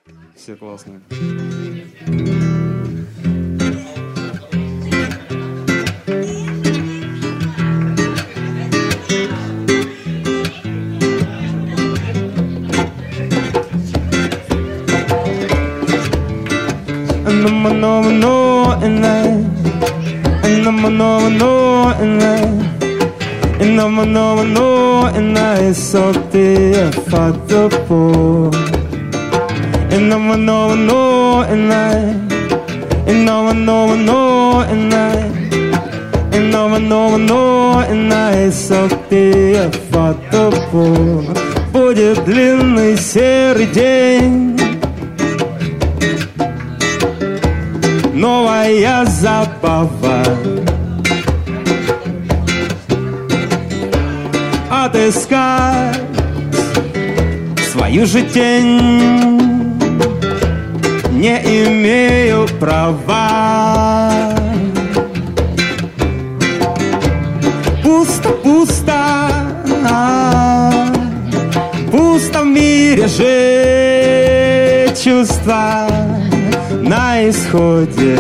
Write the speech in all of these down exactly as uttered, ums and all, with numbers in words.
Все классные. No more, no more, no, and I, and no more, no more, no, and I, and no more, no more, no, and I so te ho fatto po', and no more, no more, no, and I, and no more, no more, no, and I, and no more, no more, no, and I so te ho fatto po'. Будет длинный серый день, новая забава, отыскать свою же тень не имею права. Пусто, пусто, пусто в мире же чувства на исходе.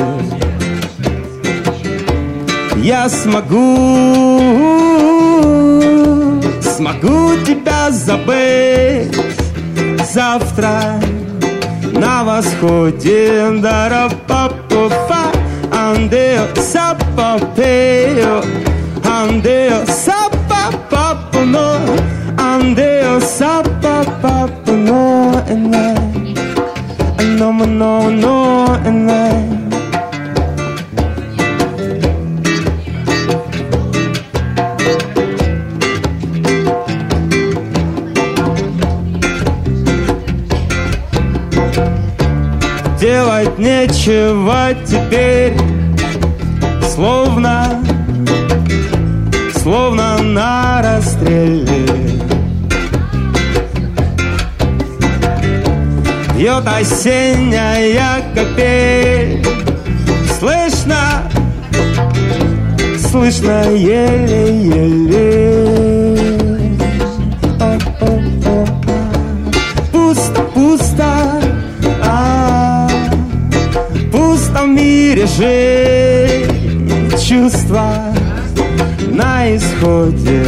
Я смогу, смогу тебя забыть завтра на восходе. Дара-па-па-па, андео сапапео, андео сапапапуно, андео сапапапуно, and I, no more, no, no, and I. Делать нечего теперь, словно, словно на расстреле. Бьет осенняя капель, слышно, слышно еле-еле. Пусто, пусто, а, пусто в мире же чувства на исходе.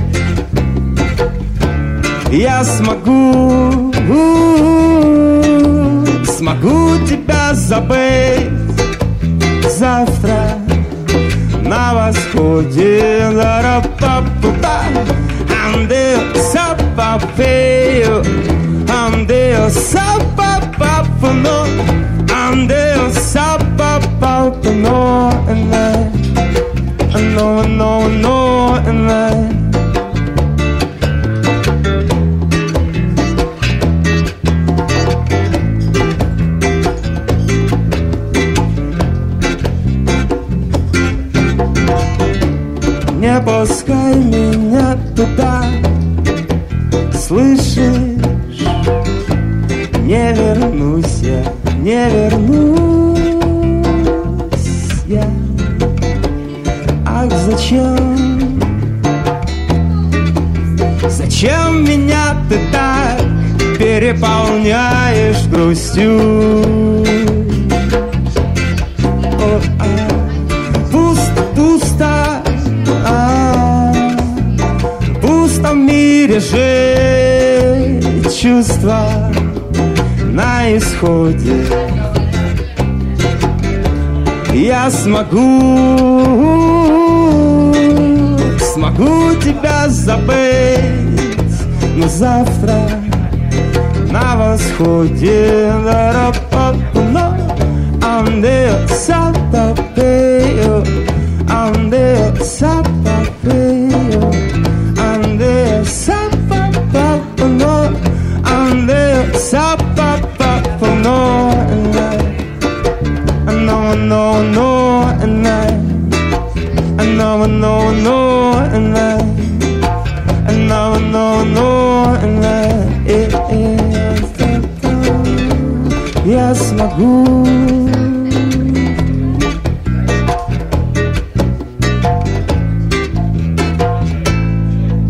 Я смогу, смогу тебя забыть завтра на восходе. Ла-ра-па-па-па, андео сапапео, андео сапапапуно, андео сапапапуно, and I, no, no, no, and I. Не пускай меня туда, слышишь? Не вернусь я, не вернусь я. Ах, зачем? Зачем меня ты так переполняешь грустью? О, а, пусто, пусто, а, пусто в мире же чувства на исходе. Я смогу, смогу тебя забыть, но завтра на восходе. Ла-ра-па-па-но, андео сапапео, андео сапапео, андео сапапапуно, андео сапапапуно, no, no, no, and I, no, no, no, and I, no, no, no, and I, я смогу.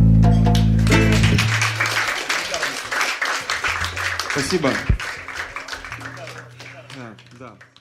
Спасибо. Да, да.